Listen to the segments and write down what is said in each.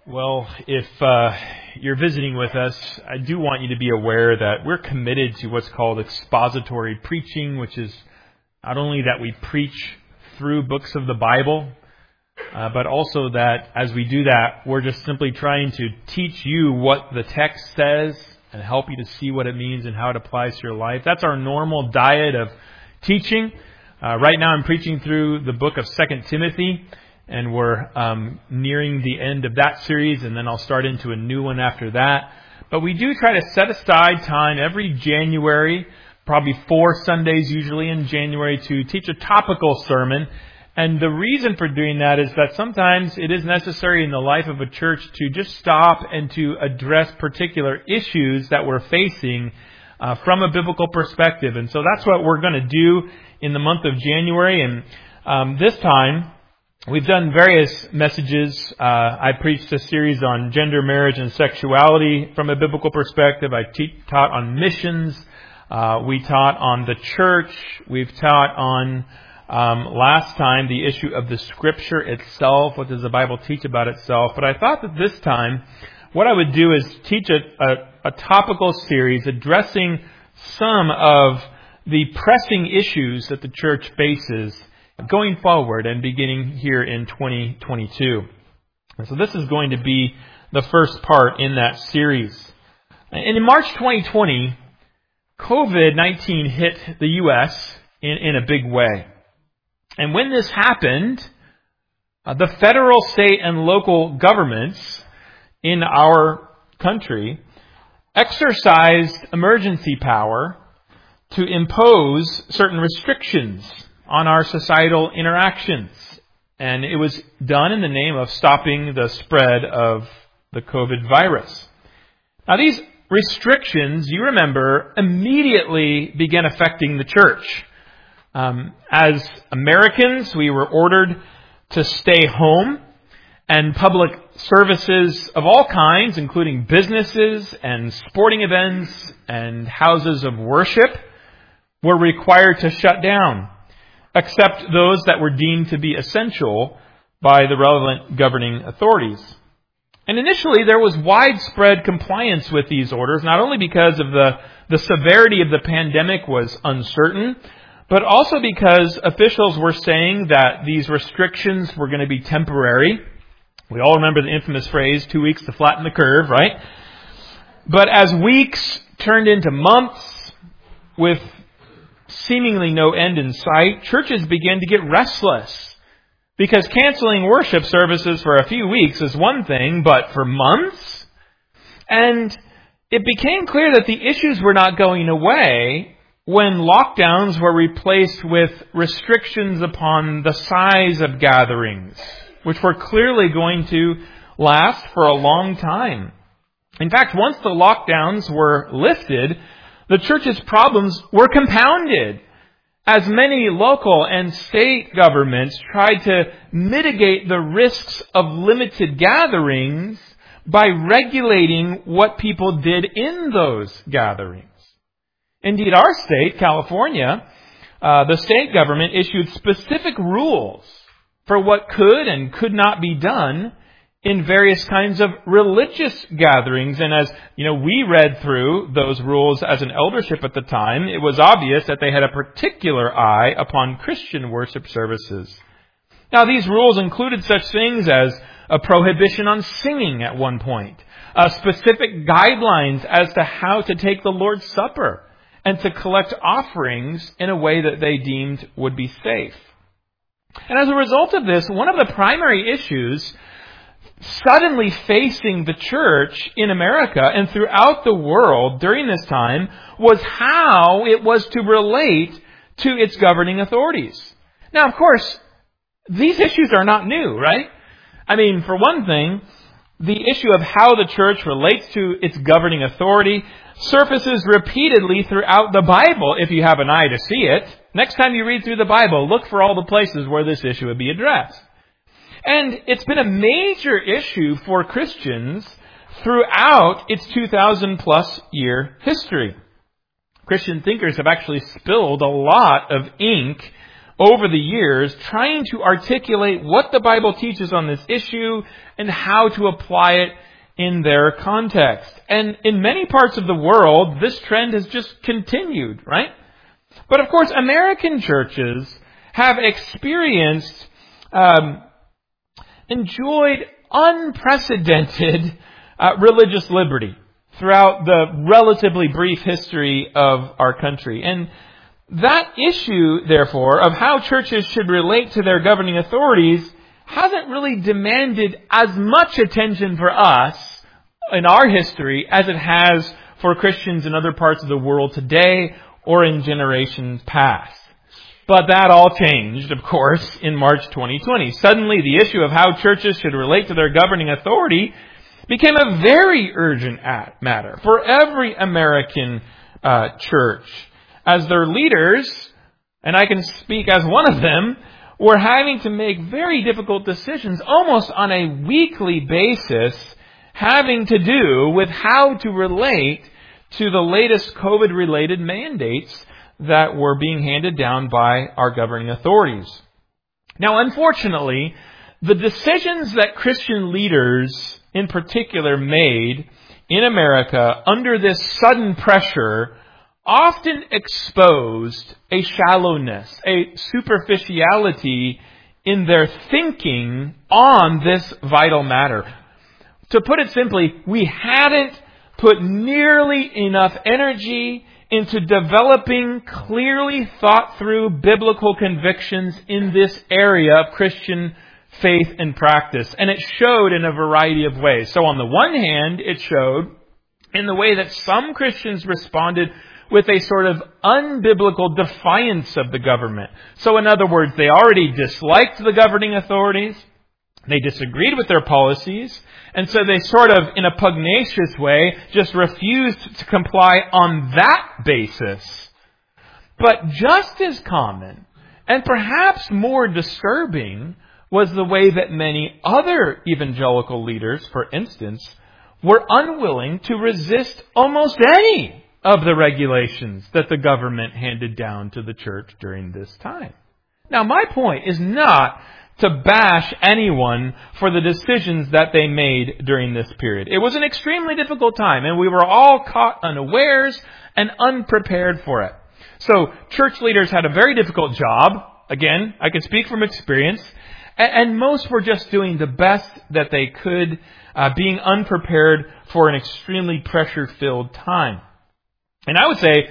Well, if you're visiting with us, I do want you to be aware that we're committed to what's called expository preaching, which is not only that we preach through books of the Bible, but also that as we do that, we're just simply trying to teach you what the text says and help you to see what it means and how it applies to your life. That's our normal diet of teaching. Right now I'm preaching through the book of 2 Timothy. And we're nearing the end of that series, and then I'll start into a new one after that. But we do try to set aside time every January, probably 4 Sundays usually in January, to teach a topical sermon. And the reason for doing that is that sometimes it is necessary in the life of a church to just stop and to address particular issues that we're facing from a biblical perspective. And so that's what we're going to do in the month of January. And this time, we've done various messages. I preached a series on gender, marriage, and sexuality from a biblical perspective. I taught on missions. We taught on the church. We've taught on, last time, the issue of the Scripture itself. What does the Bible teach about itself? But I thought that this time, what I would do is teach a topical series addressing some of the pressing issues that the church faces going forward and beginning here in 2022. And so this is going to be the first part in that series. And in March 2020, COVID-19 hit the U.S. in a big way. And when this happened, the federal, state, and local governments in our country exercised emergency power to impose certain restrictions on our societal interactions. And it was done in the name of stopping the spread of the COVID virus. Now these restrictions, you remember, immediately began affecting the church. As Americans, we were ordered to stay home, and public services of all kinds, including businesses and sporting events and houses of worship, were required to shut down, except those that were deemed to be essential by the relevant governing authorities. And initially, there was widespread compliance with these orders, not only because of the severity of the pandemic was uncertain, but also because officials were saying that these restrictions were going to be temporary. We all remember the infamous phrase, 2 weeks to flatten the curve, right? But as weeks turned into months, with seemingly no end in sight, churches began to get restless, because canceling worship services for a few weeks is one thing, but for months? And it became clear that the issues were not going away when lockdowns were replaced with restrictions upon the size of gatherings, which were clearly going to last for a long time. In fact, once the lockdowns were lifted, the church's problems were compounded as many local and state governments tried to mitigate the risks of limited gatherings by regulating what people did in those gatherings. Indeed, our state, California, the state government issued specific rules for what could and could not be done in various kinds of religious gatherings. And as we read through those rules as an eldership at the time, it was obvious that they had a particular eye upon Christian worship services. Now, these rules included such things as a prohibition on singing at one point, specific guidelines as to how to take the Lord's Supper, and to collect offerings in a way that they deemed would be safe. And as a result of this, one of the primary issues suddenly facing the church in America and throughout the world during this time was how it was to relate to its governing authorities. Now, of course, these issues are not new, right? I mean, for one thing, the issue of how the church relates to its governing authority surfaces repeatedly throughout the Bible if you have an eye to see it. Next time you read through the Bible, look for all the places where this issue would be addressed. And it's been a major issue for Christians throughout its 2,000-plus year history. Christian thinkers have actually spilled a lot of ink over the years trying to articulate what the Bible teaches on this issue and how to apply it in their context. And in many parts of the world, this trend has just continued, right? But of course, American churches have experienced, enjoyed unprecedented religious liberty throughout the relatively brief history of our country. And that issue, therefore, of how churches should relate to their governing authorities hasn't really demanded as much attention for us in our history as it has for Christians in other parts of the world today or in generations past. But that all changed, of course, in March 2020. Suddenly, the issue of how churches should relate to their governing authority became a very urgent matter for every American church, as their leaders, and I can speak as one of them, were having to make very difficult decisions almost on a weekly basis, having to do with how to relate to the latest COVID-related mandates that were being handed down by our governing authorities. Now, unfortunately, the decisions that Christian leaders in particular made in America under this sudden pressure often exposed a shallowness, a superficiality in their thinking on this vital matter. To put it simply, we hadn't put nearly enough energy into developing clearly thought through biblical convictions in this area of Christian faith and practice. And it showed in a variety of ways. So on the one hand, it showed in the way that some Christians responded with a sort of unbiblical defiance of the government. So in other words, they already disliked the governing authorities. They disagreed with their policies. And so they sort of, in a pugnacious way, just refused to comply on that basis. But just as common, and perhaps more disturbing, was the way that many other evangelical leaders, for instance, were unwilling to resist almost any of the regulations that the government handed down to the church during this time. Now, my point is not to bash anyone for the decisions that they made during this period. It was an extremely difficult time, and we were all caught unawares and unprepared for it. So, church leaders had a very difficult job. Again, I can speak from experience. And most were just doing the best that they could, being unprepared for an extremely pressure-filled time. And I would say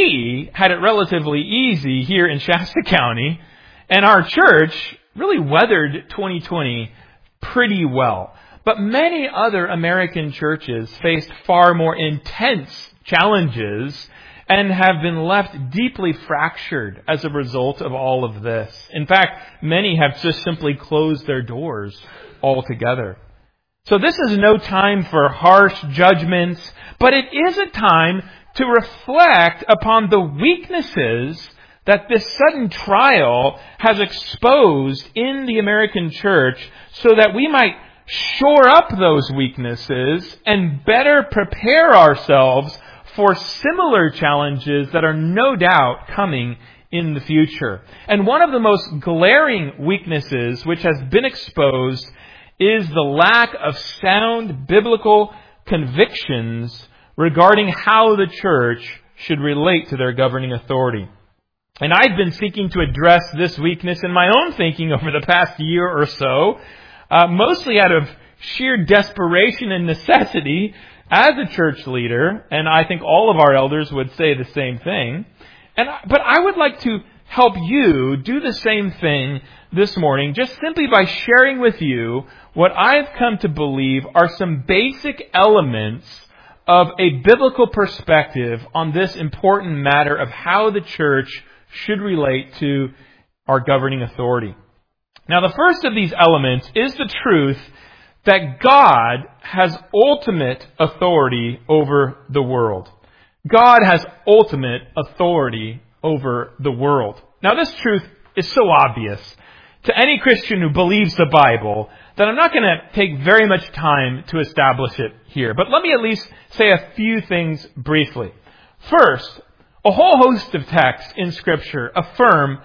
we had it relatively easy here in Shasta County, and our church really weathered 2020 pretty well. But many other American churches faced far more intense challenges and have been left deeply fractured as a result of all of this. In fact, many have just simply closed their doors altogether. So this is no time for harsh judgments, but it is a time to reflect upon the weaknesses that this sudden trial has exposed in the American church so that we might shore up those weaknesses and better prepare ourselves for similar challenges that are no doubt coming in the future. And one of the most glaring weaknesses which has been exposed is the lack of sound biblical convictions regarding how the church should relate to their governing authority. And I've been seeking to address this weakness in my own thinking over the past year or so, mostly out of sheer desperation and necessity as a church leader, and I think all of our elders would say the same thing. But I would like to help you do the same thing this morning, just simply by sharing with you what I've come to believe are some basic elements of a biblical perspective on this important matter of how the church should relate to our governing authority. Now, the first of these elements is the truth that God has ultimate authority over the world. God has ultimate authority over the world. Now, this truth is so obvious to any Christian who believes the Bible that I'm not going to take very much time to establish it here. But let me at least say a few things briefly. First, a whole host of texts in Scripture affirm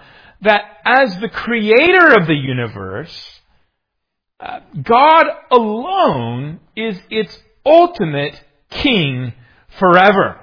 that as the creator of the universe, God alone is its ultimate king forever.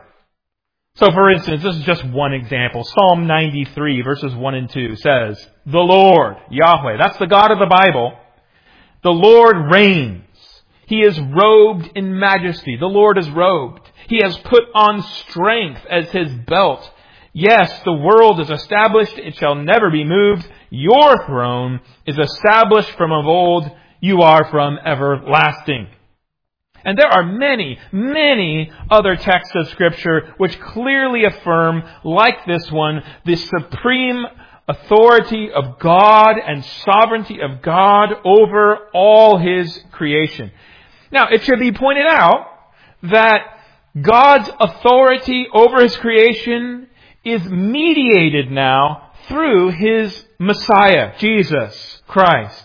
So for instance, this is just one example. Psalm 93 verses 1 and 2 says, "The Lord, Yahweh," that's the God of the Bible, "the Lord reigns. He is robed in majesty." The Lord is robed. He has put on strength as His belt. "Yes, the world is established. It shall never be moved. Your throne is established from of old. You are from everlasting." And there are many, many other texts of Scripture which clearly affirm, like this one, the supreme authority of God and sovereignty of God over all His creation. Now, it should be pointed out that God's authority over His creation is mediated now through His Messiah, Jesus Christ.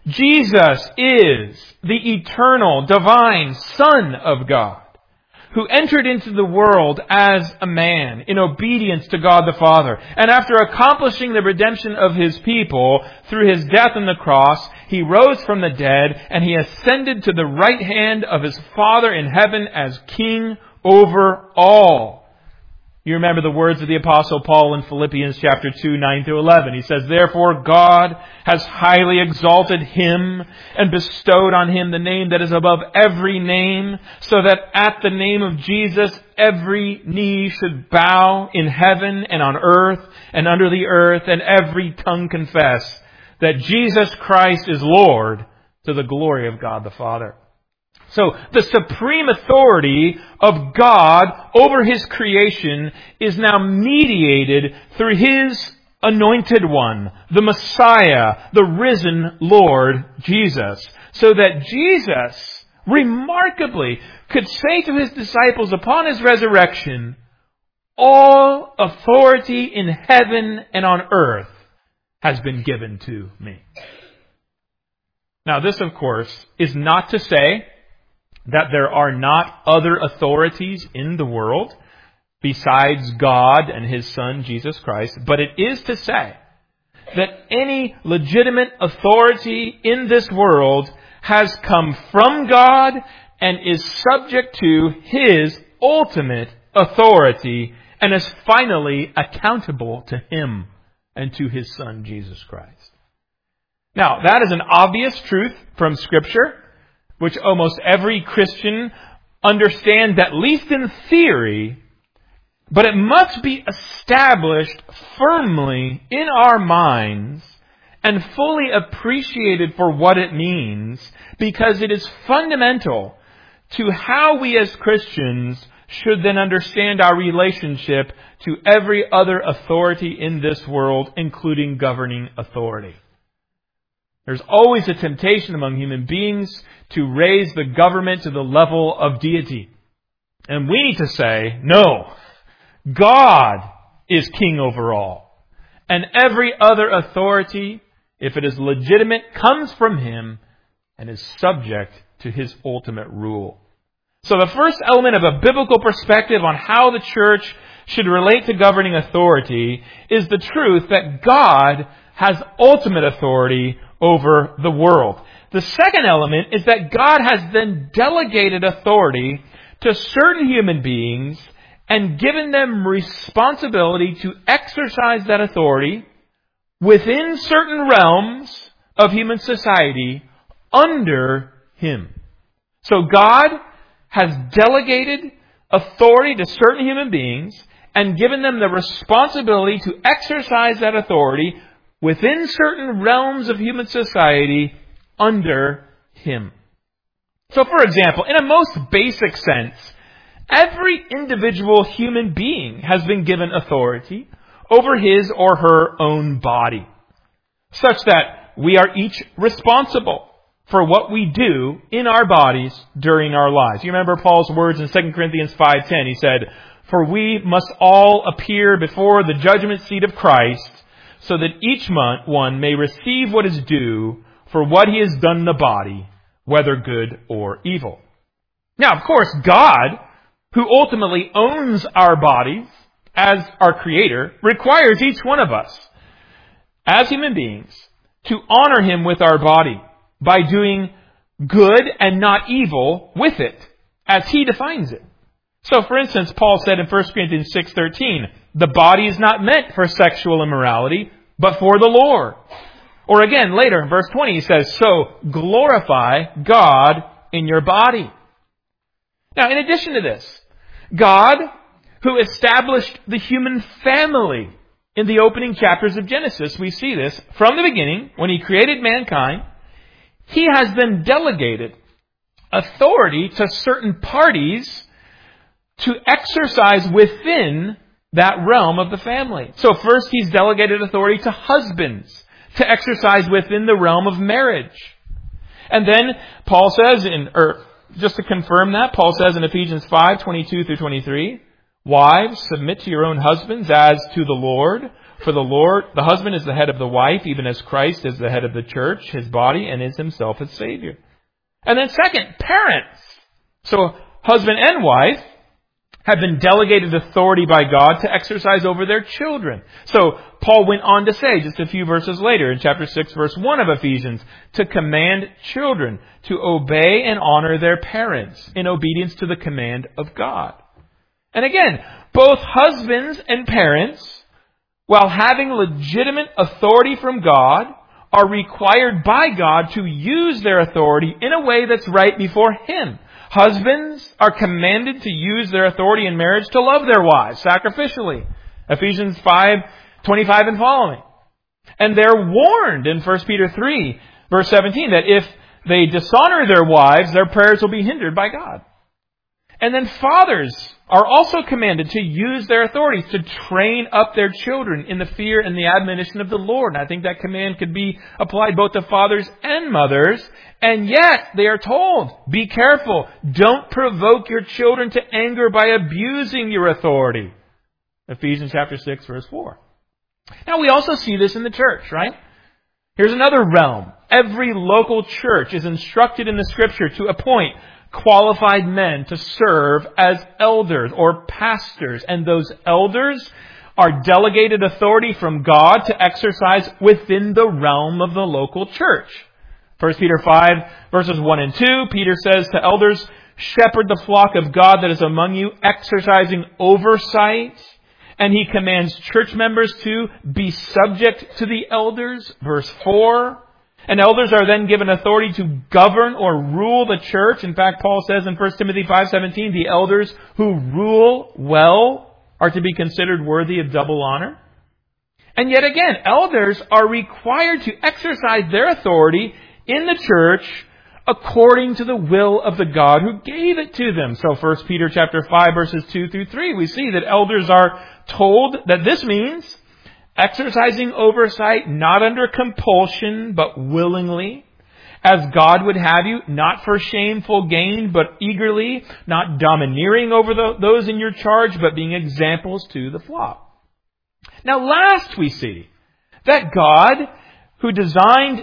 Jesus is the eternal, divine Son of God, who entered into the world as a man in obedience to God the Father. And after accomplishing the redemption of His people through His death on the cross, He rose from the dead and He ascended to the right hand of His Father in heaven as King over all. You remember the words of the Apostle Paul in Philippians chapter 2, 9 through 11. He says, "Therefore God has highly exalted Him and bestowed on Him the name that is above every name, so that at the name of Jesus every knee should bow in heaven and on earth and under the earth, and every tongue confess that Jesus Christ is Lord, to the glory of God the Father." So the supreme authority of God over His creation is now mediated through His anointed one, the Messiah, the risen Lord Jesus. So that Jesus, remarkably, could say to His disciples upon His resurrection, "All authority in heaven and on earth has been given to me." Now this, of course, is not to say that there are not other authorities in the world besides God and His Son, Jesus Christ. But it is to say that any legitimate authority in this world has come from God and is subject to His ultimate authority and is finally accountable to Him and to His Son, Jesus Christ. Now, that is an obvious truth from Scripture, which almost every Christian understands, at least in theory, but it must be established firmly in our minds and fully appreciated for what it means, because it is fundamental to how we as Christians should then understand our relationship to every other authority in this world, including governing authority. There's always a temptation among human beings to raise the government to the level of deity. And we need to say, no, God is king over all. And every other authority, if it is legitimate, comes from Him and is subject to His ultimate rule. So the first element of a biblical perspective on how the church should relate to governing authority is the truth that God has ultimate authority over the world. The second element is that God has then delegated authority to certain human beings and given them responsibility to exercise that authority within certain realms of human society under Him. So God has delegated authority to certain human beings and given them the responsibility to exercise that authority within certain realms of human society under Him. So, for example, in a most basic sense, every individual human being has been given authority over his or her own body, such that we are each responsible for what we do in our bodies during our lives. You remember Paul's words in 2 Corinthians 5:10. He said, "For we must all appear before the judgment seat of Christ, so that each one may receive what is due for what he has done in the body, whether good or evil." Now, of course, God, who ultimately owns our bodies as our Creator, requires each one of us as human beings, to honor Him with our body by doing good and not evil with it, as He defines it. So, for instance, Paul said in 1 Corinthians 6:13, the body is not meant for sexual immorality, but for the Lord. Or again, later in verse 20, he says, so glorify God in your body. Now, in addition to this, God, who established the human family in the opening chapters of Genesis, we see this from the beginning, when He created mankind, He has then delegated authority to certain parties to exercise within that realm of the family. So first, He's delegated authority to husbands to exercise within the realm of marriage. And then Paul says, just to confirm that, Paul says in Ephesians 5:22 through 23, wives, submit to your own husbands as to the Lord. For the husband is the head of the wife, even as Christ is the head of the church, His body, and is Himself its Savior. And then second, parents. So husband and wife have been delegated authority by God to exercise over their children. So Paul went on to say, just a few verses later, in chapter 6, verse 1 of Ephesians, to command children to obey and honor their parents in obedience to the command of God. And again, both husbands and parents, while having legitimate authority from God, are required by God to use their authority in a way that's right before Him. Husbands are commanded to use their authority in marriage to love their wives sacrificially. Ephesians 5:25 and following. And they're warned in 1 Peter 3, verse 17, that if they dishonor their wives, their prayers will be hindered by God. And then fathers are also commanded to use their authority to train up their children in the fear and the admonition of the Lord. And I think that command could be applied both to fathers and mothers. And yet they are told, be careful. Don't provoke your children to anger by abusing your authority. Ephesians chapter 6, verse 4. Now we also see this in the church, right? Here's another realm. Every local church is instructed in the Scripture to appoint qualified men to serve as elders or pastors. And those elders are delegated authority from God to exercise within the realm of the local church. 1 Peter 5, verses 1 and 2, Peter says to elders, shepherd the flock of God that is among you, exercising oversight. And he commands church members to be subject to the elders. Verse 4. And elders are then given authority to govern or rule the church. In fact, Paul says in 1 Timothy 5:17, the elders who rule well are to be considered worthy of double honor. And yet again, elders are required to exercise their authority in the church according to the will of the God who gave it to them. So 1 Peter chapter 5, verses 2 through 3, we see that elders are told that this means exercising oversight not under compulsion, but willingly, as God would have you, not for shameful gain, but eagerly, not domineering over those in your charge, but being examples to the flock. Now last we see that God, who designed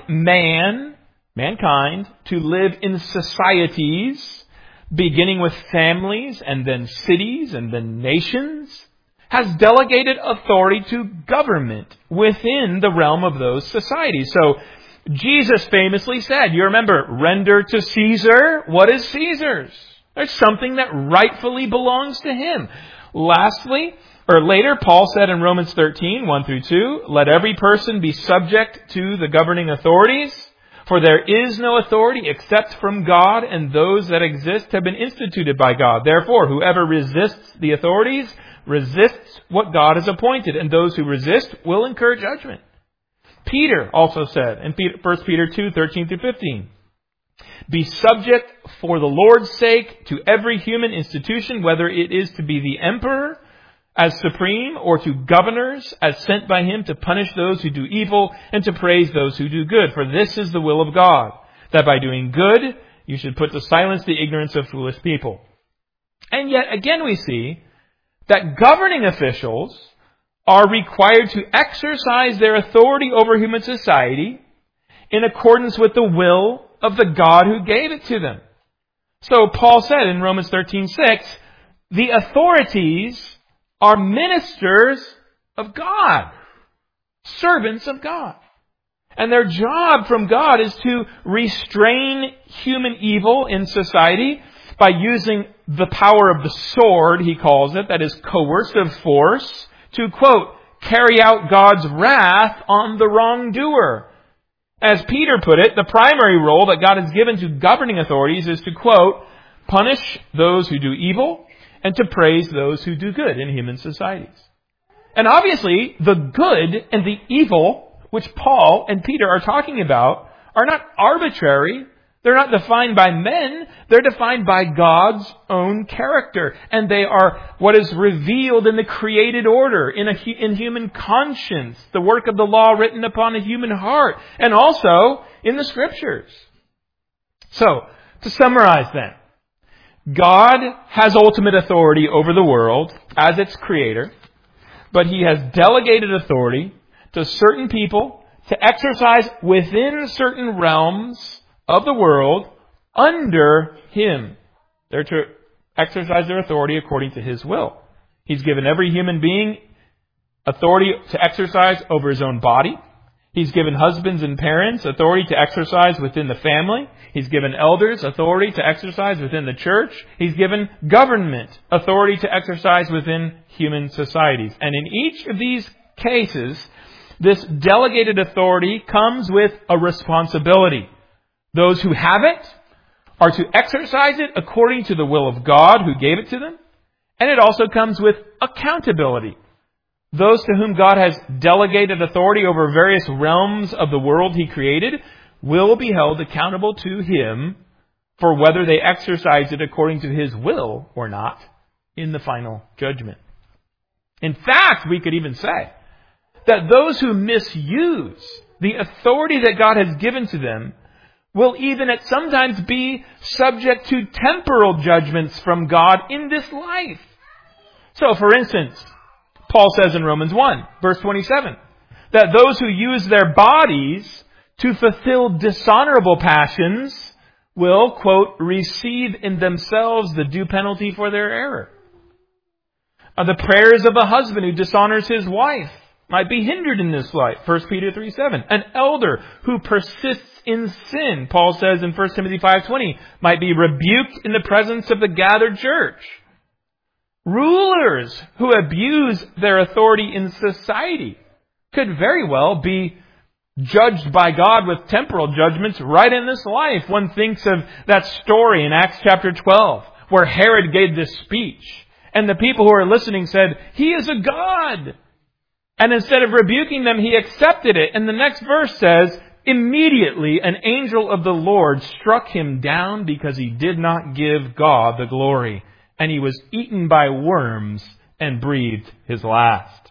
mankind, to live in societies, beginning with families, and then cities, and then nations, has delegated authority to government within the realm of those societies. So Jesus famously said, you remember, render to Caesar what is Caesar's. There's something that rightfully belongs to him. Later, Paul said in Romans 13, 1 through 2, let every person be subject to the governing authorities, for there is no authority except from God, and those that exist have been instituted by God. Therefore, whoever resists the authorities resists what God has appointed, and those who resist will incur judgment. Peter also said in 1 Peter 2, 13 through 15, be subject for the Lord's sake to every human institution, whether it is to be the emperor as supreme or to governors as sent by him to punish those who do evil and to praise those who do good. For this is the will of God, that by doing good you should put to silence the ignorance of foolish people. And yet again we see that governing officials are required to exercise their authority over human society in accordance with the will of the God who gave it to them. So Paul said in Romans 13:6, the authorities are ministers of God. servants of God. And their job from God is to restrain human evil in society by using the power of the sword, he calls it, that is coercive force, to, quote, carry out God's wrath on the wrongdoer. As Peter put it, the primary role that God has given to governing authorities is to, quote, punish those who do evil and to praise those who do good in human societies. And obviously, the good and the evil which Paul and Peter are talking about are not arbitrary. They're not defined by men. They're defined by God's own character. And they are what is revealed in the created order, in human conscience, the work of the law written upon a human heart, and also in the Scriptures. So, to summarize then, God has ultimate authority over the world as its creator, but He has delegated authority to certain people to exercise within certain realms of the world under Him. They're to exercise their authority according to His will. He's given every human being authority to exercise over his own body. He's given husbands and parents authority to exercise within the family. He's given elders authority to exercise within the church. He's given government authority to exercise within human societies. And in each of these cases, this delegated authority comes with a responsibility. Those who have it are to exercise it according to the will of God who gave it to them. And it also comes with accountability. Those to whom God has delegated authority over various realms of the world He created will be held accountable to Him for whether they exercise it according to His will or not in the final judgment. In fact, we could even say that those who misuse the authority that God has given to them will even at sometimes be subject to temporal judgments from God in this life. So, for instance, Paul says in Romans 1, verse 27, that those who use their bodies to fulfill dishonorable passions will, quote, receive in themselves the due penalty for their error. The prayers of a husband who dishonors his wife might be hindered in this life. 1 Peter 3:7. An elder who persists in sin, Paul says in 1 Timothy 5:20, might be rebuked in the presence of the gathered church. Rulers who abuse their authority in society could very well be judged by God with temporal judgments right in this life. One thinks of that story in Acts chapter 12, where Herod gave this speech, and the people who were listening said, "He is a god." And instead of rebuking them, he accepted it. And the next verse says, immediately an angel of the Lord struck him down because he did not give God the glory. And he was eaten by worms and breathed his last.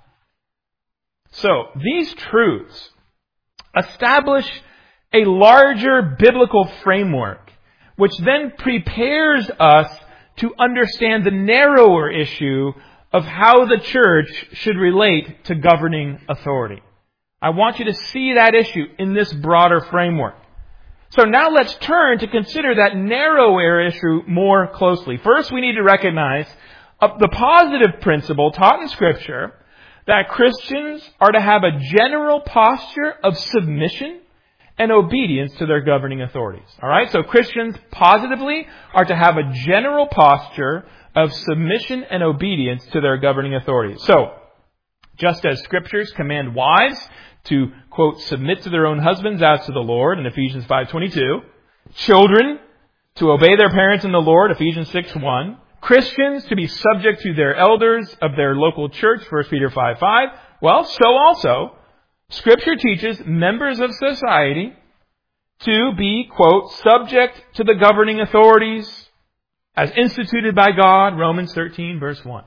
So, these truths establish a larger biblical framework, which then prepares us to understand the narrower issue of how the church should relate to governing authority. I want you to see that issue in this broader framework. So now let's turn to consider that narrower issue more closely. First, we need to recognize the positive principle taught in Scripture that Christians are to have a general posture of submission and obedience to their governing authorities. All right? So Christians positively are to have a general posture of submission and obedience to their governing authorities. So, just as Scriptures command wives to, quote, submit to their own husbands as to the Lord in Ephesians 5:22, children to obey their parents in the Lord, Ephesians 6:1, Christians to be subject to their elders of their local church, 1 Peter 5:5, well, so also, Scripture teaches members of society to be, quote, subject to the governing authorities as instituted by God, Romans 13, verse 1.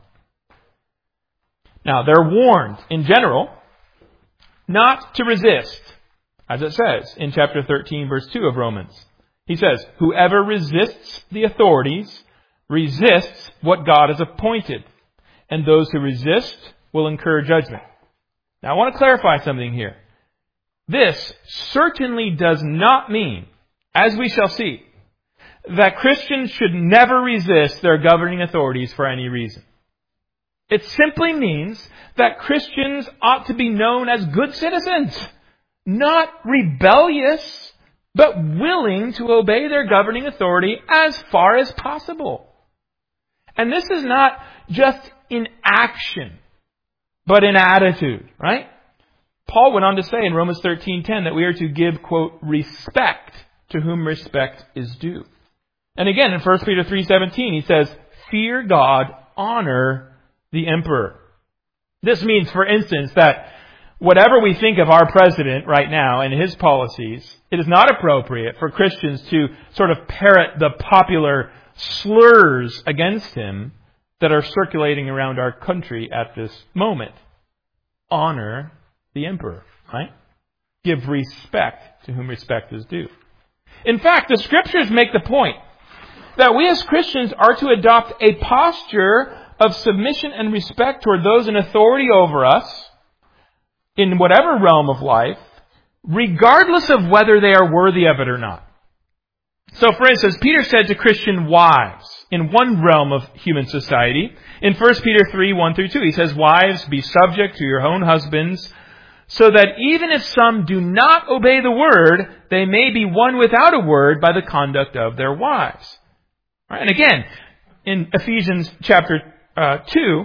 Now, they're warned, in general, not to resist, as it says in chapter 13, verse 2 of Romans. He says, whoever resists the authorities resists what God has appointed, and those who resist will incur judgment. Now, I want to clarify something here. This certainly does not mean, as we shall see, that Christians should never resist their governing authorities for any reason. It simply means that Christians ought to be known as good citizens, not rebellious, but willing to obey their governing authority as far as possible. And this is not just in action, but in attitude, right? Paul went on to say in Romans 13:10 that we are to give, quote, respect to whom respect is due. And again, in 1 Peter 3:17, he says, fear God, honor the emperor. This means, for instance, that whatever we think of our president right now and his policies, it is not appropriate for Christians to sort of parrot the popular slurs against him that are circulating around our country at this moment. Honor the emperor, right? Give respect to whom respect is due. In fact, the Scriptures make the point that we as Christians are to adopt a posture of submission and respect toward those in authority over us in whatever realm of life, regardless of whether they are worthy of it or not. So, for instance, Peter said to Christian wives in one realm of human society, in 1 Peter 3:1-2, he says, wives, be subject to your own husbands, so that even if some do not obey the word, they may be won without a word by the conduct of their wives. Right? And again, in Ephesians chapter 2,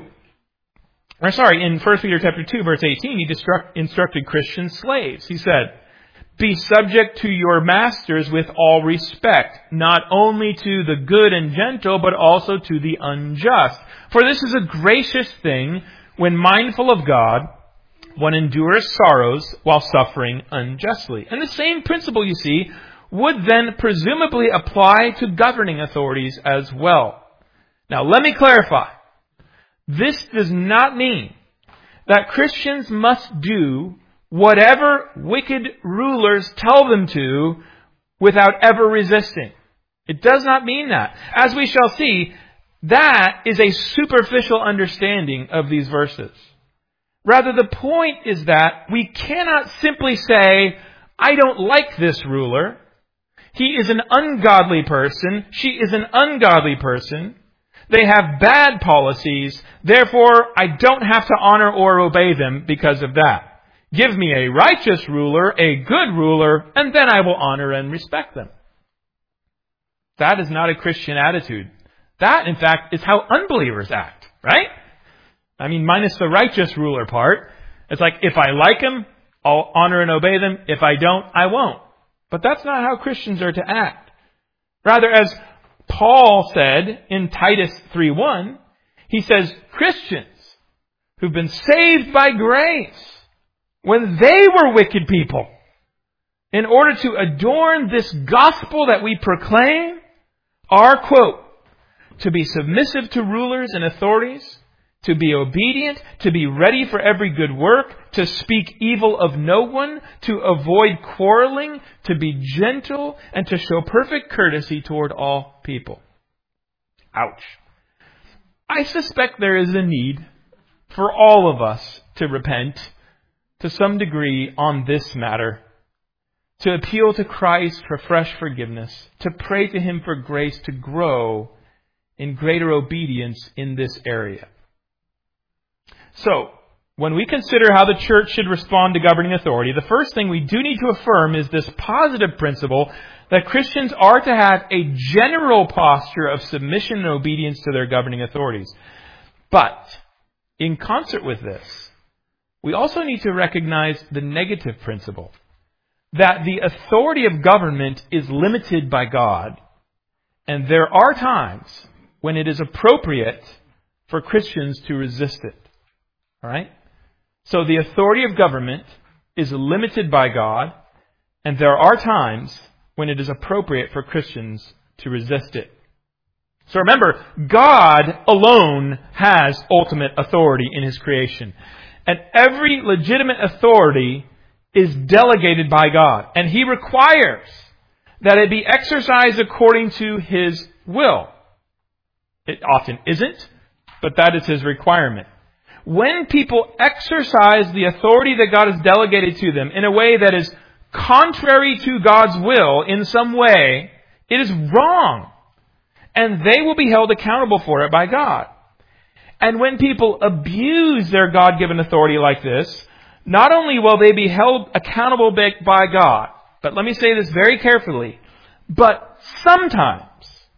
in 1 Peter chapter 2, verse 18, he instructed Christian slaves. He said, be subject to your masters with all respect, not only to the good and gentle, but also to the unjust. For this is a gracious thing when mindful of God, one endures sorrows while suffering unjustly. And the same principle, you see, would then presumably apply to governing authorities as well. Now, let me clarify. This does not mean that Christians must do whatever wicked rulers tell them to without ever resisting. It does not mean that. As we shall see, that is a superficial understanding of these verses. Rather, the point is that we cannot simply say, I don't like this ruler. He is an ungodly person. She is an ungodly person. They have bad policies. Therefore, I don't have to honor or obey them because of that. Give me a righteous ruler, a good ruler, and then I will honor and respect them. That is not a Christian attitude. That, in fact, is how unbelievers act, right? I mean, minus the righteous ruler part. It's like, if I like them, I'll honor and obey them. If I don't, I won't. But that's not how Christians are to act. Rather, as Paul said in Titus 3:1, he says, Christians who've been saved by grace when they were wicked people, in order to adorn this gospel that we proclaim, are, quote, to be submissive to rulers and authorities, to be obedient, to be ready for every good work, to speak evil of no one, to avoid quarreling, to be gentle, and to show perfect courtesy toward all people. Ouch. I suspect there is a need for all of us to repent to some degree on this matter, to appeal to Christ for fresh forgiveness, to pray to Him for grace to grow in greater obedience in this area. So, when we consider how the church should respond to governing authority, the first thing we do need to affirm is this positive principle that Christians are to have a general posture of submission and obedience to their governing authorities. But, in concert with this, we also need to recognize the negative principle, that the authority of government is limited by God, and there are times when it is appropriate for Christians to resist it. All right? So the authority of government is limited by God, and there are times when it is appropriate for Christians to resist it. So remember, God alone has ultimate authority in His creation. And every legitimate authority is delegated by God. And He requires that it be exercised according to His will. It often isn't, but that is His requirement. When people exercise the authority that God has delegated to them in a way that is contrary to God's will in some way, it is wrong. And they will be held accountable for it by God. And when people abuse their God-given authority like this, not only will they be held accountable by God, but let me say this very carefully, but sometimes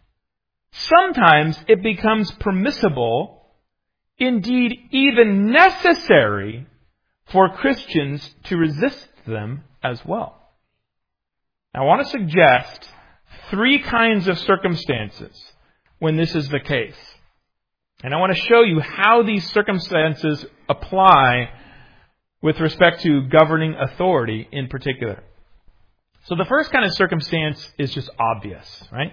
it becomes permissible, indeed even necessary, for Christians to resist them as well. Now, I want to suggest 3 kinds of circumstances when this is the case. And I want to show you how these circumstances apply with respect to governing authority in particular. So the first kind of circumstance is just obvious, right?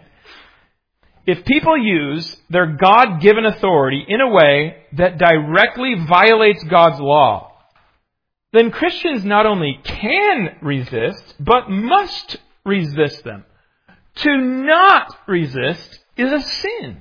If people use their God-given authority in a way that directly violates God's law, then Christians not only can resist, but must resist them. To not resist is a sin.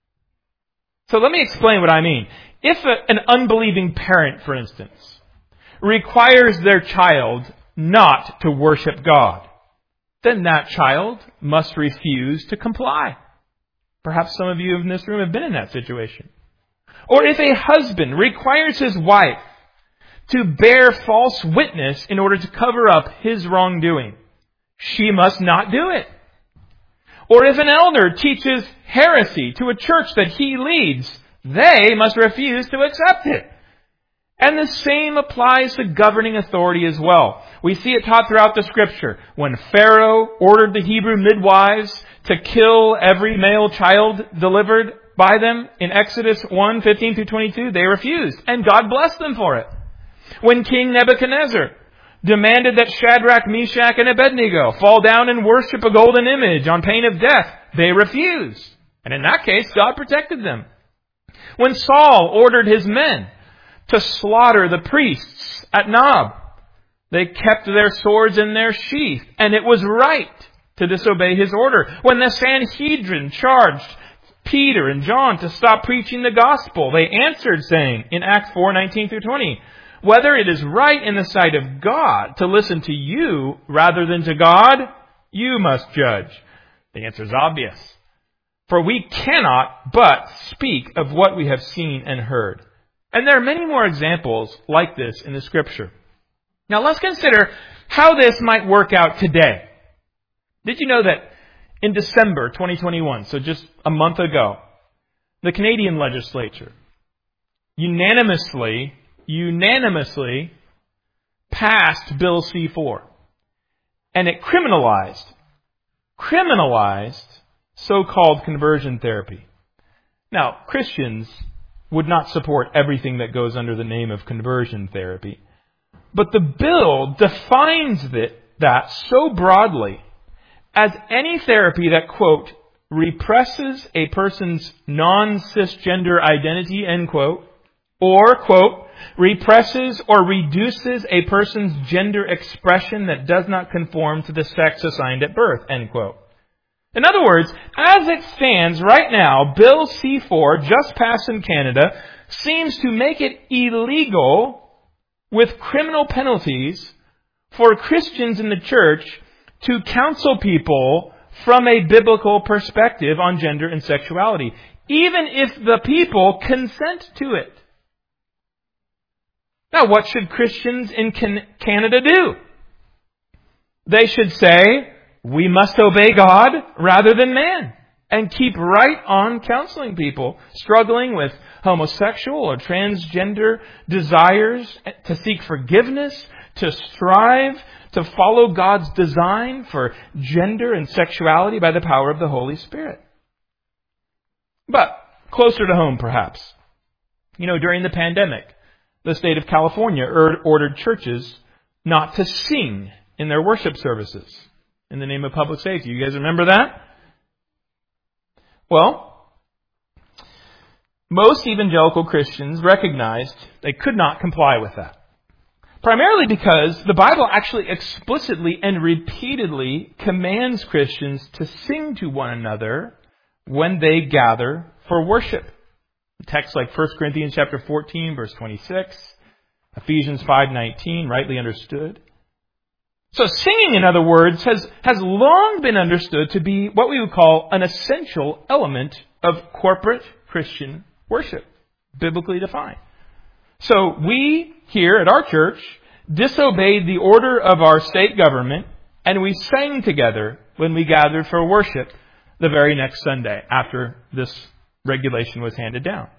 So let me explain what I mean. If an unbelieving parent, for instance, requires their child not to worship God, then that child must refuse to comply. Perhaps some of you in this room have been in that situation. Or if a husband requires his wife to bear false witness in order to cover up his wrongdoing, she must not do it. Or if an elder teaches heresy to a church that he leads, they must refuse to accept it. And the same applies to governing authority as well. We see it taught throughout the Scripture. When Pharaoh ordered the Hebrew midwives to kill every male child delivered by them in Exodus 1:15-22, they refused, and God blessed them for it. When King Nebuchadnezzar demanded that Shadrach, Meshach, and Abednego fall down and worship a golden image on pain of death, they refused. And in that case, God protected them. When Saul ordered his men to slaughter the priests at Nob, they kept their swords in their sheath, and it was right to disobey his order. When the Sanhedrin charged Peter and John to stop preaching the gospel, they answered saying in Acts 4:19-20, whether it is right in the sight of God to listen to you rather than to God, you must judge. The answer is obvious. For we cannot but speak of what we have seen and heard. And there are many more examples like this in the Scripture. Now let's consider how this might work out today. Did you know that in December 2021, so just a month ago, the Canadian legislature unanimously passed Bill C-4. And it criminalized so-called conversion therapy. Now, Christians would not support everything that goes under the name of conversion therapy. But the bill defines that so broadly as any therapy that, quote, represses a person's non-cisgender identity, end quote, or, quote, represses or reduces a person's gender expression that does not conform to the sex assigned at birth, end quote. In other words, as it stands right now, Bill C-4, just passed in Canada, seems to make it illegal with criminal penalties for Christians in the church to counsel people from a biblical perspective on gender and sexuality, even if the people consent to it. Now, what should Christians in Canada do? They should say, we must obey God rather than man, and keep right on counseling people struggling with homosexual or transgender desires, to seek forgiveness, to strive to follow God's design for gender and sexuality by the power of the Holy Spirit. But closer to home, perhaps. During the pandemic, the state of California ordered churches not to sing in their worship services in the name of public safety. You guys remember that? Well, most evangelical Christians recognized they could not comply with that. Primarily because the Bible actually explicitly and repeatedly commands Christians to sing to one another when they gather for worship. Texts like 1 Corinthians chapter 14, verse 26, Ephesians 5:19, rightly understood. So singing, in other words, has long been understood to be what we would call an essential element of corporate Christian worship. biblically defined. So we here at our church disobeyed the order of our state government, and we sang together when we gathered for worship the very next Sunday after this regulation was handed down.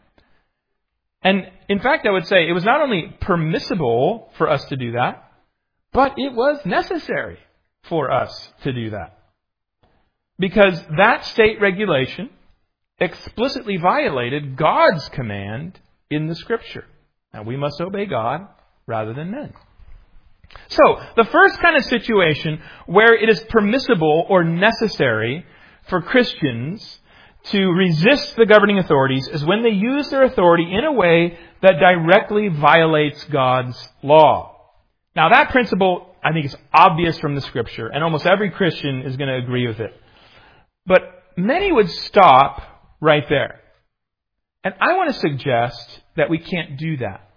And in fact, I would say it was not only permissible for us to do that, but it was necessary for us to do that. Because that state regulation explicitly violated God's command in the Scripture. And we must obey God rather than men. So, the first kind of situation where it is permissible or necessary for Christians to resist the governing authorities is when they use their authority in a way that directly violates God's law. Now, that principle, I think, is obvious from the Scripture, and almost every Christian is going to agree with it. But many would stop right there. And I want to suggest that we can't do that.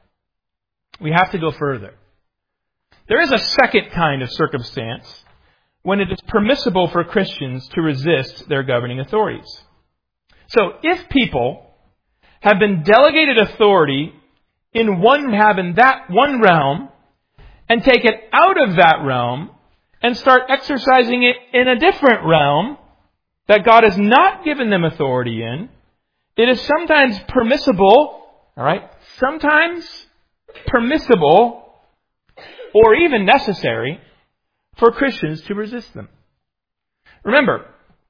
We have to go further. There is a second kind of circumstance when it is permissible for Christians to resist their governing authorities. So, if people have been delegated authority in that one realm and take it out of that realm and start exercising it in a different realm that God has not given them authority in, it is sometimes permissible, sometimes permissible or even necessary for Christians to resist them. Remember,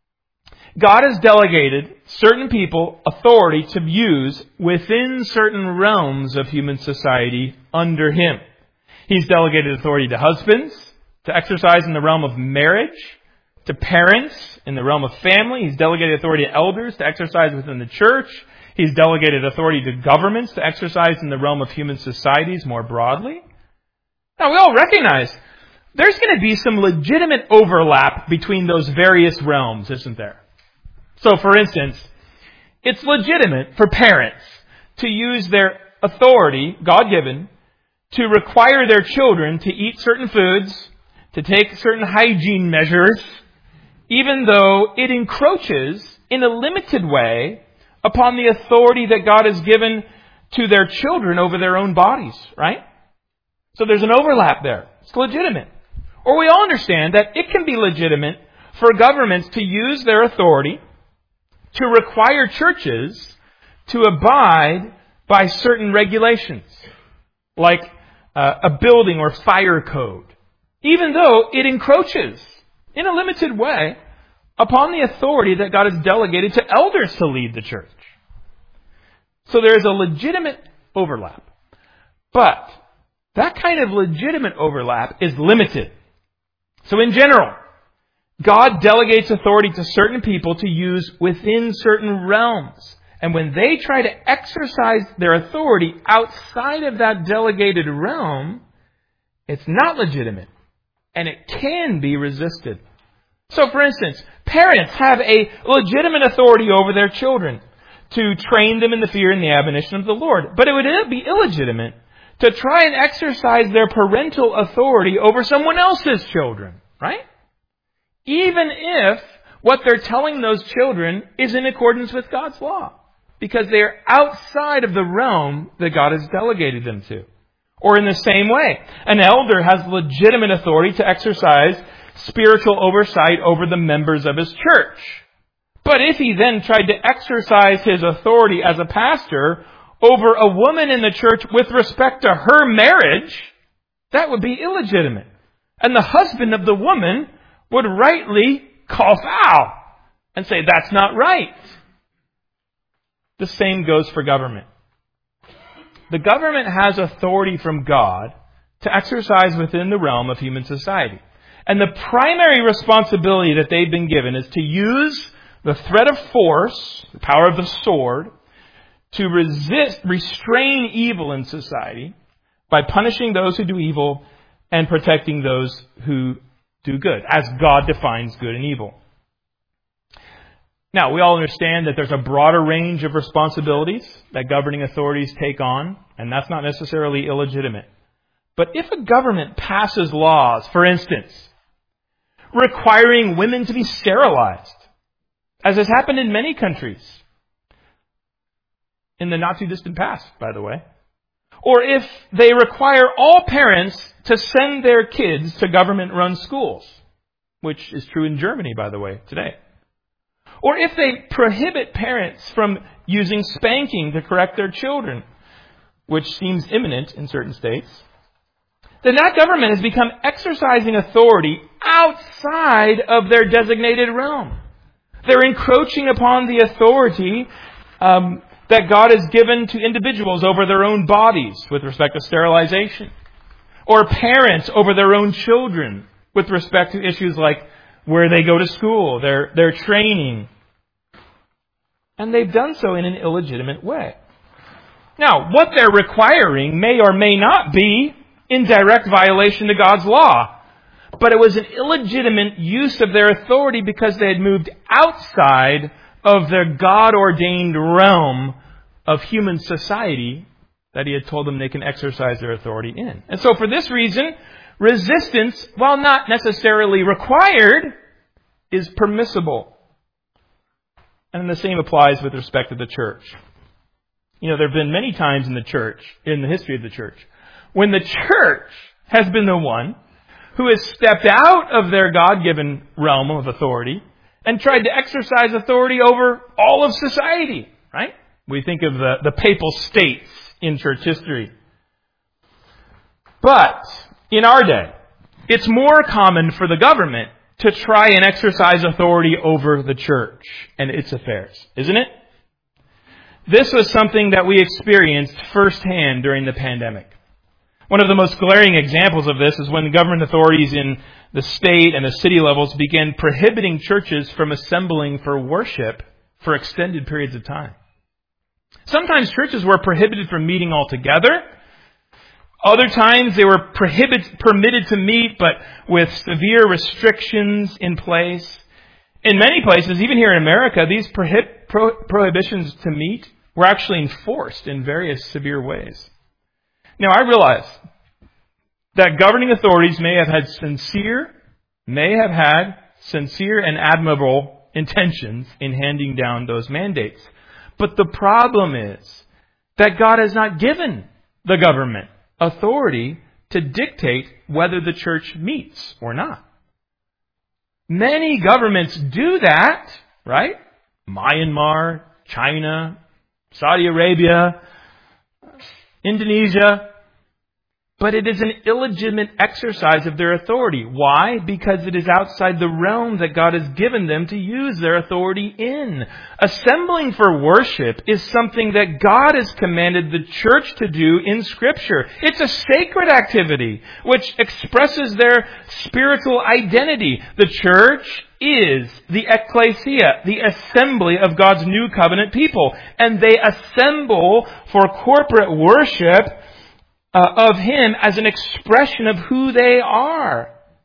God has delegated certain people authority to use within certain realms of human society under Him. He's delegated authority to husbands to exercise in the realm of marriage, to parents in the realm of family. He's delegated authority to elders to exercise within the church. He's delegated authority to governments to exercise in the realm of human societies more broadly. Now, we all recognize there's going to be some legitimate overlap between those various realms, isn't there? So, for instance, it's legitimate for parents to use their authority, God-given, to require their children to eat certain foods, to take certain hygiene measures, even though it encroaches in a limited way upon the authority that God has given to their children over their own bodies, right? So there's an overlap there. It's legitimate. Or we all understand that it can be legitimate for governments to use their authority to require churches to abide by certain regulations, like a building or fire code, even though it encroaches in a limited way upon the authority that God has delegated to elders to lead the church. So there is a legitimate overlap. But that kind of legitimate overlap is limited. So in general, God delegates authority to certain people to use within certain realms. And when they try to exercise their authority outside of that delegated realm, it's not legitimate. And it can be resisted. So, for instance, parents have a legitimate authority over their children to train them in the fear and the admonition of the Lord. But it would be illegitimate to try and exercise their parental authority over someone else's children, right? Even if what they're telling those children is in accordance with God's law, because they are outside of the realm that God has delegated them to. Or in the same way, an elder has legitimate authority to exercise spiritual oversight over the members of his church. But if he then tried to exercise his authority as a pastor over a woman in the church with respect to her marriage, that would be illegitimate. And the husband of the woman would rightly call foul and say, that's not right. The same goes for government. The government has authority from God to exercise within the realm of human society. And the primary responsibility that they've been given is to use the threat of force, the power of the sword, to restrain evil in society by punishing those who do evil and protecting those who do good, as God defines good and evil. Now, we all understand that there's a broader range of responsibilities that governing authorities take on, and that's not necessarily illegitimate. But if a government passes laws, for instance, requiring women to be sterilized, as has happened in many countries, in the not too distant past, by the way. Or if they require all parents to send their kids to government-run schools, which is true in Germany, by the way, today. Or if they prohibit parents from using spanking to correct their children, which seems imminent in certain states, then that government has become exercising authority outside of their designated realm. They're encroaching upon the authority that God has given to individuals over their own bodies with respect to sterilization, or parents over their own children with respect to issues like where they go to school, their training. And they've done so in an illegitimate way. Now, what they're requiring may or may not be in direct violation to God's law, but it was an illegitimate use of their authority because they had moved outside of their God-ordained realm of human society that He had told them they can exercise their authority in. And so for this reason, resistance, while not necessarily required, is permissible. And the same applies with respect to the church. There have been many times in the church, in the history of the church, when the church has been the one who has stepped out of their God-given realm of authority and tried to exercise authority over all of society, right? We think of the papal states in church history. But in our day, it's more common for the government to try and exercise authority over the church and its affairs, isn't it? This was something that we experienced firsthand during the pandemic. One of the most glaring examples of this is when the government authorities in the state and the city levels began prohibiting churches from assembling for worship for extended periods of time. Sometimes churches were prohibited from meeting altogether. Other times they were permitted to meet, but with severe restrictions in place. In many places, even here in America, these prohibitions to meet were actually enforced in various severe ways. Now, I realize that governing authorities may have had sincere and admirable intentions in handing down those mandates. But the problem is that God has not given the government authority to dictate whether the church meets or not. Many governments do that, right? Myanmar, China, Saudi Arabia, Indonesia. But it is an illegitimate exercise of their authority. Why? Because it is outside the realm that God has given them to use their authority in. Assembling for worship is something that God has commanded the church to do in Scripture. It's a sacred activity which expresses their spiritual identity. The church is the ecclesia, the assembly of God's new covenant people. And they assemble for corporate worship of Him as an expression of who they are.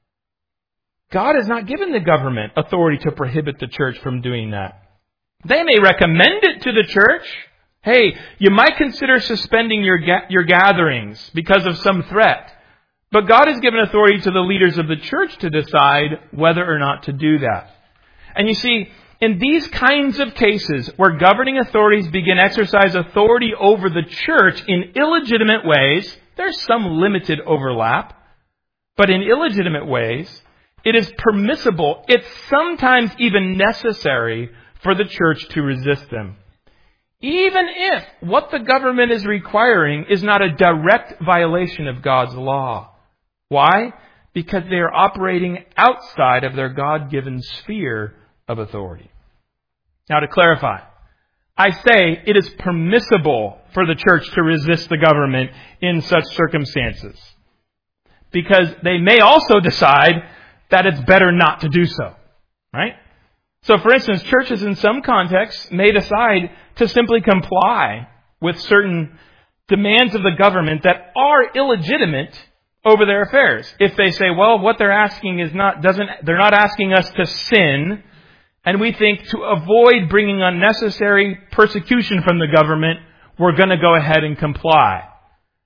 God has not given the government authority to prohibit the church from doing that. They may recommend it to the church. Hey, you might consider suspending your gatherings because of some threat. But God has given authority to the leaders of the church to decide whether or not to do that. And you see, in these kinds of cases where governing authorities begin to exercise authority over the church in illegitimate ways, there's some limited overlap, but in illegitimate ways, it is permissible, it's sometimes even necessary for the church to resist them. Even if what the government is requiring is not a direct violation of God's law. Why? Because they are operating outside of their God-given sphere of authority. Now, to clarify, I say it is permissible for the church to resist the government in such circumstances, because they may also decide that it's better not to do so, right? So, for instance, churches in some contexts may decide to simply comply with certain demands of the government that are illegitimate over their affairs. If they say, well, what they're asking is they're not asking us to sin, and we think to avoid bringing unnecessary persecution from the government, we're going to go ahead and comply.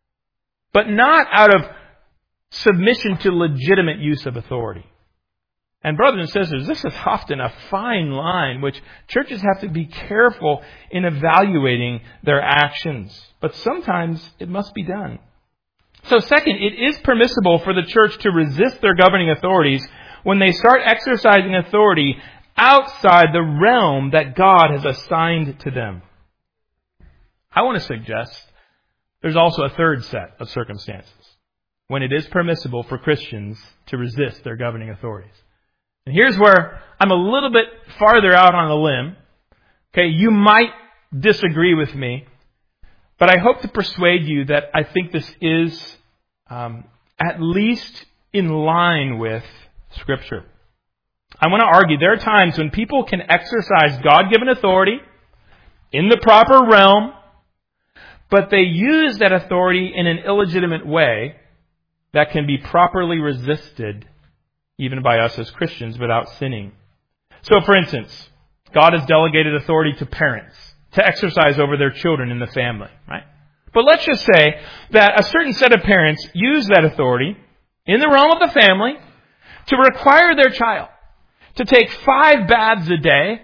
But not out of submission to legitimate use of authority. And brothers and sisters, this is often a fine line which churches have to be careful in evaluating their actions. But sometimes it must be done. So second, it is permissible for the church to resist their governing authorities when they start exercising authority outside the realm that God has assigned to them. I want to suggest there's also a third set of circumstances when it is permissible for Christians to resist their governing authorities. And here's where I'm a little bit farther out on a limb. Okay, you might disagree with me, but I hope to persuade you that I think this is at least in line with Scripture. I want to argue there are times when people can exercise God-given authority in the proper realm, but they use that authority in an illegitimate way that can be properly resisted even by us as Christians without sinning. So, for instance, God has delegated authority to parents to exercise over their children in the family, right? But let's just say that a certain set of parents use that authority in the realm of the family to require their child to take 5 baths a day,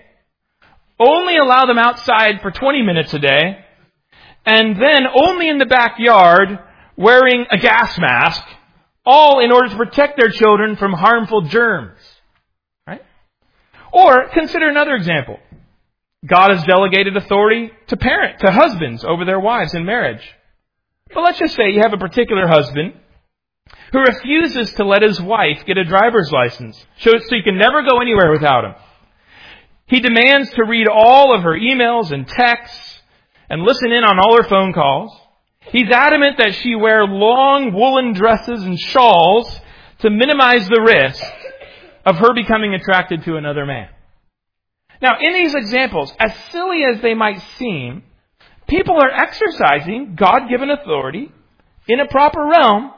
only allow them outside for 20 minutes a day, and then only in the backyard wearing a gas mask, all in order to protect their children from harmful germs. Right? Or consider another example. God has delegated authority to husbands over their wives in marriage. But let's just say you have a particular husband who refuses to let his wife get a driver's license so you can never go anywhere without him. He demands to read all of her emails and texts and listen in on all her phone calls. He's adamant that she wear long woolen dresses and shawls to minimize the risk of her becoming attracted to another man. Now, in these examples, as silly as they might seem, people are exercising God-given authority in a proper realm.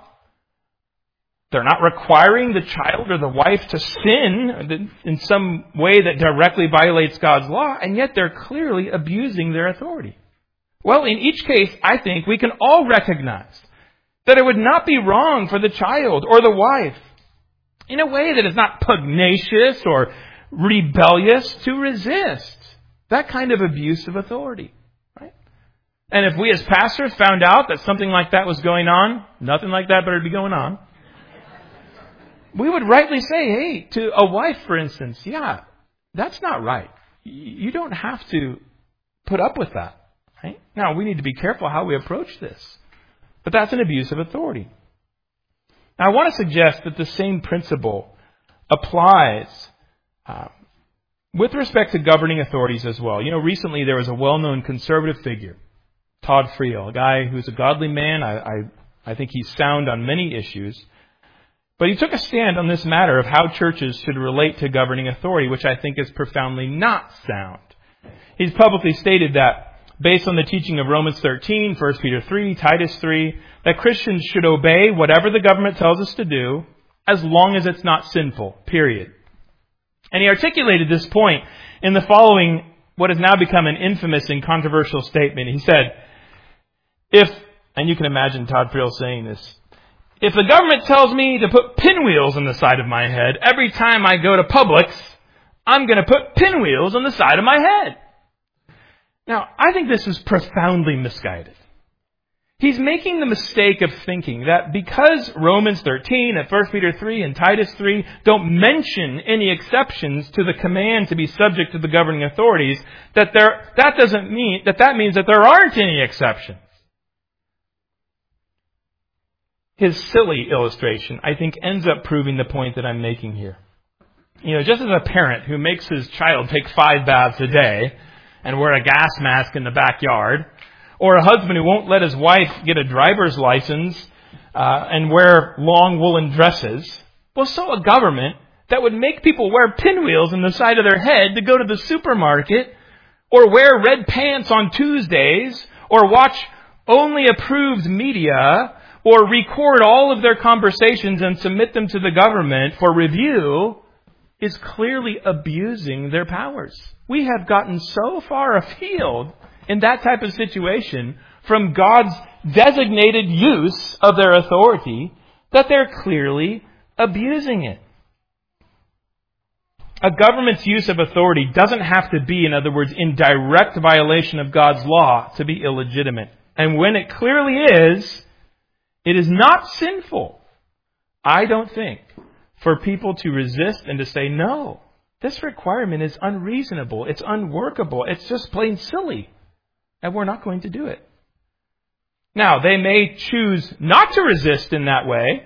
They're not requiring the child or the wife to sin in some way that directly violates God's law, and yet they're clearly abusing their authority. Well, in each case, I think we can all recognize that it would not be wrong for the child or the wife, in a way that is not pugnacious or rebellious, to resist that kind of abuse of authority. Right? And if we as pastors found out that something like that was going on, nothing like that better be going on, we would rightly say, hey, to a wife, for instance, yeah, that's not right. You don't have to put up with that. Right? Now, we need to be careful how we approach this. But that's an abuse of authority. Now, I want to suggest that the same principle applies with respect to governing authorities as well. You know, recently there was a well-known conservative figure, Todd Friel, a guy who's a godly man. I think he's sound on many issues. But he took a stand on this matter of how churches should relate to governing authority, which I think is profoundly not sound. He's publicly stated that, based on the teaching of Romans 13, 1 Peter 3, Titus 3, that Christians should obey whatever the government tells us to do, as long as it's not sinful, period. And he articulated this point in the following, what has now become an infamous and controversial statement. He said, and you can imagine Todd Friel saying this, if the government tells me to put pinwheels on the side of my head every time I go to Publix, I'm going to put pinwheels on the side of my head. Now, I think this is profoundly misguided. He's making the mistake of thinking that because Romans 13 and 1 Peter 3 and Titus 3 don't mention any exceptions to the command to be subject to the governing authorities, that means that there aren't any exceptions. His silly illustration, I think, ends up proving the point that I'm making here. You know, just as a parent who makes his child take 5 baths a day and wear a gas mask in the backyard, or a husband who won't let his wife get a driver's license and wear long woolen dresses, well, so a government that would make people wear pinwheels in the side of their head to go to the supermarket, or wear red pants on Tuesdays, or watch only approved media, or record all of their conversations and submit them to the government for review, is clearly abusing their powers. We have gotten so far afield in that type of situation from God's designated use of their authority that they're clearly abusing it. A government's use of authority doesn't have to be, in other words, in direct violation of God's law to be illegitimate. And when it clearly is, it is not sinful, I don't think, for people to resist and to say, no, this requirement is unreasonable, it's unworkable, it's just plain silly, and we're not going to do it. Now, they may choose not to resist in that way,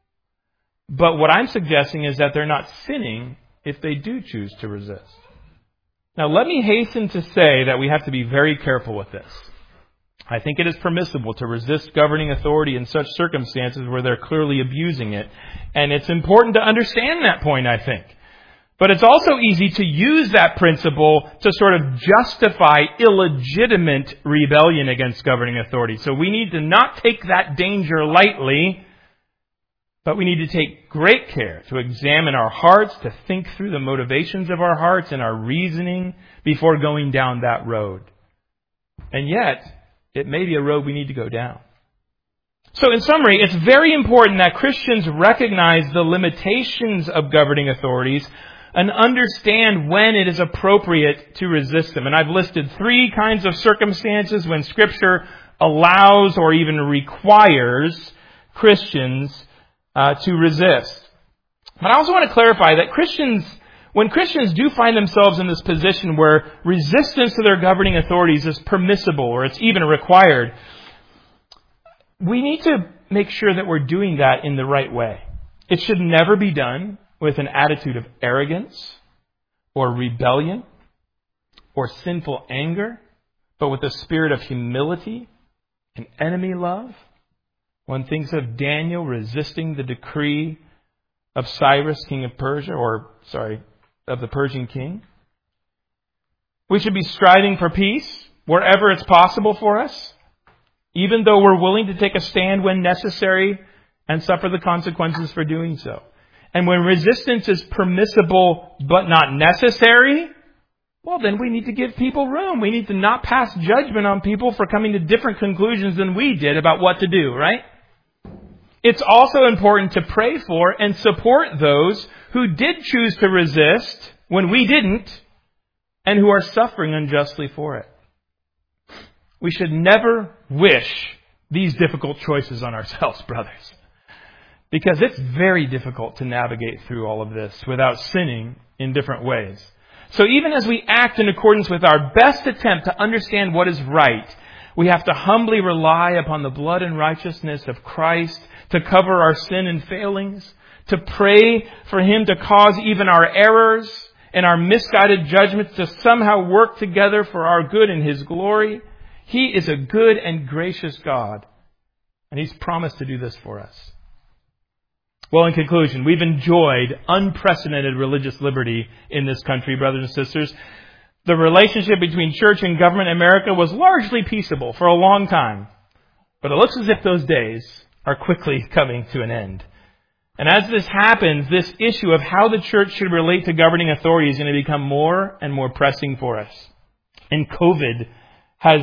but what I'm suggesting is that they're not sinning if they do choose to resist. Now, let me hasten to say that we have to be very careful with this. I think it is permissible to resist governing authority in such circumstances where they're clearly abusing it. And it's important to understand that point, I think. But it's also easy to use that principle to sort of justify illegitimate rebellion against governing authority. So we need to not take that danger lightly, but we need to take great care to examine our hearts, to think through the motivations of our hearts and our reasoning before going down that road. And yet, it may be a road we need to go down. So in summary, it's very important that Christians recognize the limitations of governing authorities and understand when it is appropriate to resist them. And I've listed 3 kinds of circumstances when Scripture allows or even requires Christians to resist. But I also want to clarify that when Christians do find themselves in this position where resistance to their governing authorities is permissible or it's even required, we need to make sure that we're doing that in the right way. It should never be done with an attitude of arrogance or rebellion or sinful anger, but with a spirit of humility and enemy love. One thinks of Daniel resisting the decree of Cyrus, king of Persia, of the Persian king. We should be striving for peace wherever it's possible for us, even though we're willing to take a stand when necessary and suffer the consequences for doing so. And when resistance is permissible but not necessary, well, then we need to give people room. We need to not pass judgment on people for coming to different conclusions than we did about what to do, right? It's also important to pray for and support those who did choose to resist when we didn't and who are suffering unjustly for it. We should never wish these difficult choices on ourselves, brothers, because it's very difficult to navigate through all of this without sinning in different ways. So even as we act in accordance with our best attempt to understand what is right, we have to humbly rely upon the blood and righteousness of Christ to cover our sin and failings, to pray for Him to cause even our errors and our misguided judgments to somehow work together for our good and His glory. He is a good and gracious God, and He's promised to do this for us. Well, in conclusion, we've enjoyed unprecedented religious liberty in this country, brothers and sisters. The relationship between church and government in America was largely peaceable for a long time. But it looks as if those days are quickly coming to an end. And as this happens, this issue of how the church should relate to governing authority is going to become more and more pressing for us. And COVID has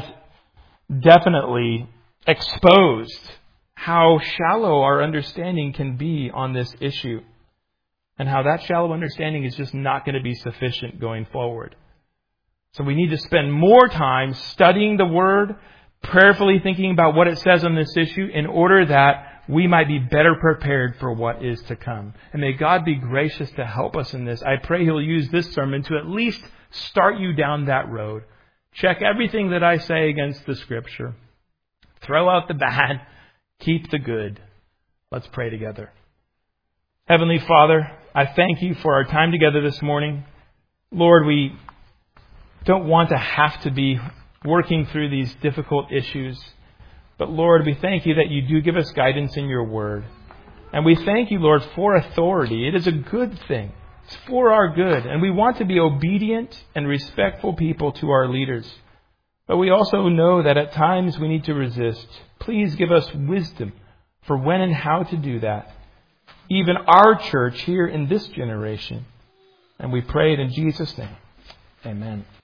definitely exposed how shallow our understanding can be on this issue, and how that shallow understanding is just not going to be sufficient going forward. So we need to spend more time studying the Word, prayerfully thinking about what it says on this issue in order that we might be better prepared for what is to come. And may God be gracious to help us in this. I pray He'll use this sermon to at least start you down that road. Check everything that I say against the Scripture. Throw out the bad. Keep the good. Let's pray together. Heavenly Father, I thank You for our time together this morning. Lord, we don't want to have to be working through these difficult issues. But Lord, we thank You that You do give us guidance in Your Word. And we thank You, Lord, for authority. It is a good thing. It's for our good. And we want to be obedient and respectful people to our leaders. But we also know that at times we need to resist. Please give us wisdom for when and how to do that. Even our church here in this generation. And we pray it in Jesus' name. Amen.